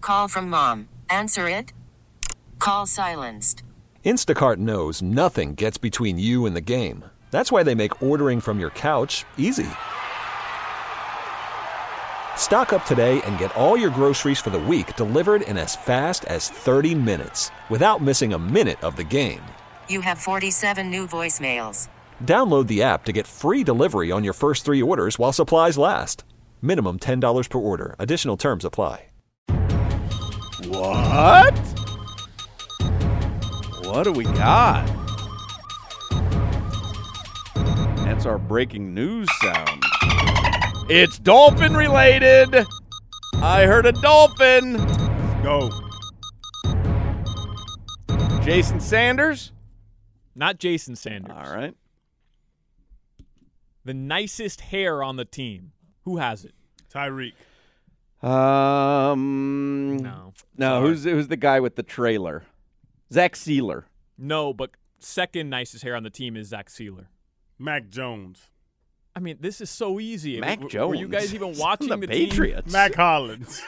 Call from mom. Answer it. Call silenced. Instacart knows nothing gets between you and the game. That's why they make ordering from your couch easy. Stock up today and get all your groceries for the week delivered in as fast as 30 minutes without missing a minute of the game. You have 47 new voicemails. Download the app to get free delivery on your first 3 orders while supplies last. Minimum $10 per order. Additional terms apply. What? What do we got? That's our breaking news sound. It's dolphin related. I heard a dolphin. Go. Jason Sanders? Not Jason Sanders. All right. The nicest hair on the team. Who has it? Tyreek. No. No. Sorry. Who's the guy with the trailer? Zach Sealer. No, but second nicest hair on the team is Zach Sealer. Mac Jones. I mean, this is so easy. Mac Were Jones. you guys even watching the team? Patriots? Mac Hollins.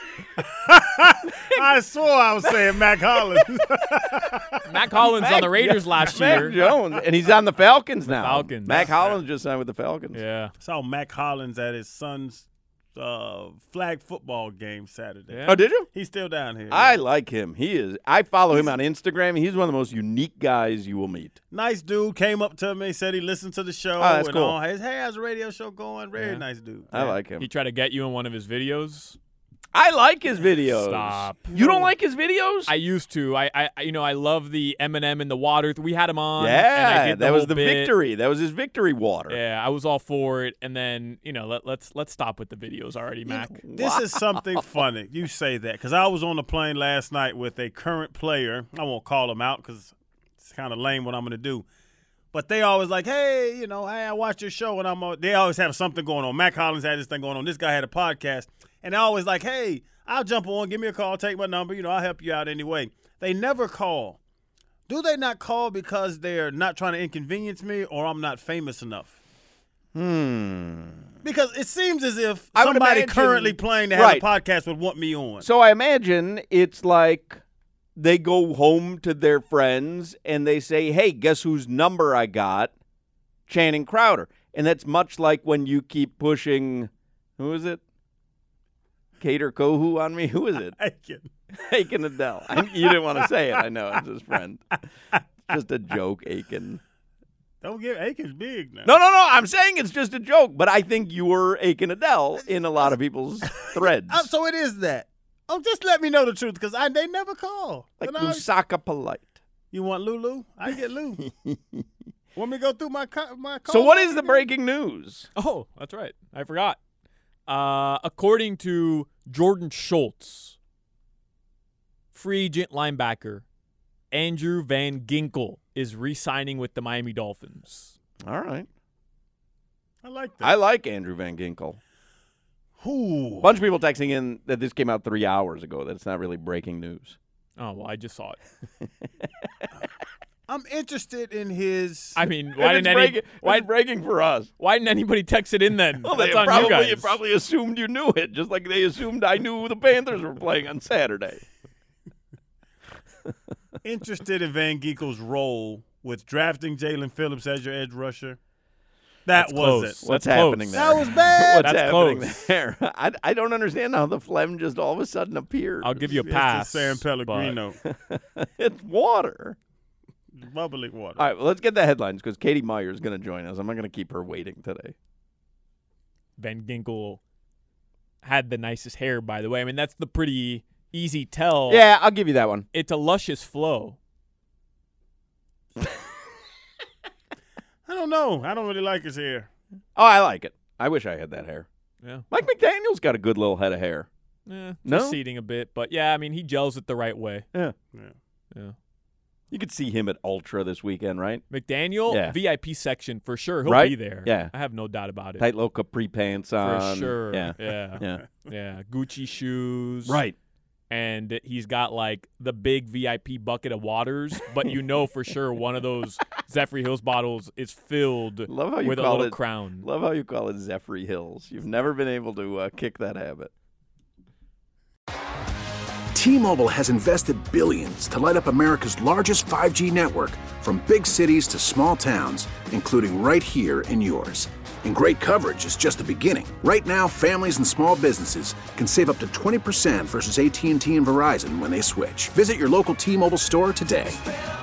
I swore I was saying Mac Hollins. Mac Hollins on the Raiders last year. Mac Jones, and he's on the Falcons now. Falcons. Mac Hollins just signed with the Falcons. Yeah. Saw Mac Hollins at his son's flag football game Saturday. Yeah. Oh, did you? He's still down here. I like him. I follow him on Instagram. He's one of the most unique guys you will meet. Nice dude. Came up to me, said he listened to the show. Oh, that's and cool. all. Hey, how's the radio show going? Very Yeah. nice dude. I like him. He tried to get you in one of his videos. I like his videos. Stop. You don't like his videos? I used to. I love the Eminem in the water. We had him on. and I Yeah, did that was whole the bit. victory. That was his victory water. Yeah, I was all for it. And then, let's stop with the videos already, Mac. This is something funny. You say that because I was on the plane last night with a current player. I won't call him out because it's kind of lame what I'm going to do. But they always like, hey, hey, I watch your show, and they always have something going on. Mac Hollins had this thing going on. This guy had a podcast, and they always like, hey, I'll jump on, give me a call, take my number, I'll help you out anyway. They never call. Do they not call because they're not trying to inconvenience me or I'm not famous enough? Because it seems as if I would somebody imagine- currently playing to have Right. a podcast would want me on. So I imagine it's like they go home to their friends and they say, hey, guess whose number I got? Channing Crowder. And that's much like when you keep pushing, who is it? Cater Kohu on me? Who is it? Aiken Adele. You didn't want to say it. I know. It's his friend. Just a joke, Aiken. Don't get Aiken's big now. No. I'm saying it's just a joke, but I think you were Aiken Adele in a lot of people's threads. So it is that. Oh, just let me know the truth because they never call. Like And Lusaka Polite. You want Lulu? I get Lou. Want me to go through my call? So what is the breaking news? Oh, that's right. I forgot. According to Jordan Schultz, free agent linebacker Andrew Van Ginkel is re-signing with the Miami Dolphins. All right. I like that. I like Andrew Van Ginkel. Ooh. A bunch of people texting in that this came out 3 hours ago, that it's not really breaking news. Oh, well, I just saw it. I'm interested in his. I mean, why didn't Why breaking for us? Why didn't anybody text it in then? Well, That's they on you guys. probably assumed you knew it, just like they assumed I knew who the Panthers were playing on Saturday. interested in Van Ginkel's role with drafting Jalen Phillips as your edge rusher. That That's was close. it. What's That's happening close. there? That was bad. What's That's happening close. there? I don't understand how the phlegm just all of a sudden appeared. I'll give you a It's pass. the San Pellegrino. It's water. Bubbly water. All right, well, let's get the headlines because Katie Meyer is going to join us. I'm not going to keep her waiting today. Van Ginkel had the nicest hair, by the way. I mean, that's the pretty easy tell. Yeah, I'll give you that one. It's a luscious flow. I don't know. I don't really like his hair. Oh, I like it. I wish I had that hair. Yeah. Mike McDaniel's got a good little head of hair. No? No? Receding a bit. But, yeah, I mean, he gels it the right way. Yeah. Yeah. You could see him at Ultra this weekend, right? McDaniel, Yeah. VIP section for sure. He'll Right? be there. Yeah. I have no doubt about it. Tight little capri pants For on. sure. Yeah. Yeah. Yeah. Gucci shoes. Right. And he's got like the big VIP bucket of waters, but you know for sure one of those Zephyr Hills bottles is filled Love how you with a call little it crown. Love how you call it Zephyr Hills. You've never been able to kick that habit. T-Mobile has invested billions to light up America's largest 5G network, from big cities to small towns, including right here in yours. And great coverage is just the beginning. Right now, families and small businesses can save up to 20% versus AT&T and Verizon when they switch. Visit your local T-Mobile store today.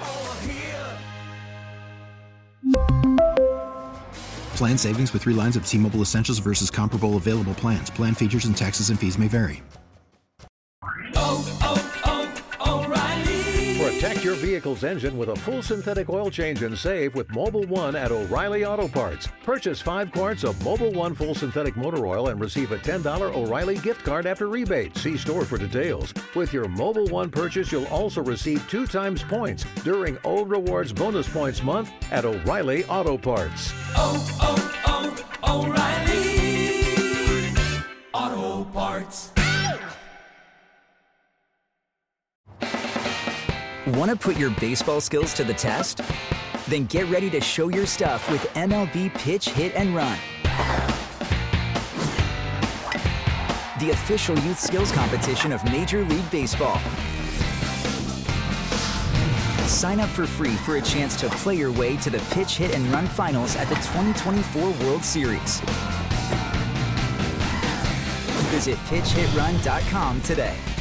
Plan savings with 3 lines of T-Mobile Essentials versus comparable available plans. Plan features and taxes and fees may vary. Protect your vehicle's engine with a full synthetic oil change and save with Mobil 1 at O'Reilly Auto Parts. Purchase 5 quarts of Mobil 1 full synthetic motor oil and receive a $10 O'Reilly gift card after rebate. See store for details. With your Mobil 1 purchase, you'll also receive 2 times points during O Rewards Bonus Points Month at O'Reilly Auto Parts. O'Reilly Auto Parts. Want to put your baseball skills to the test? Then get ready to show your stuff with MLB Pitch, Hit, and Run. The official youth skills competition of Major League Baseball. Sign up for free for a chance to play your way to the Pitch, Hit, and Run finals at the 2024 World Series. Visit PitchHitRun.com today.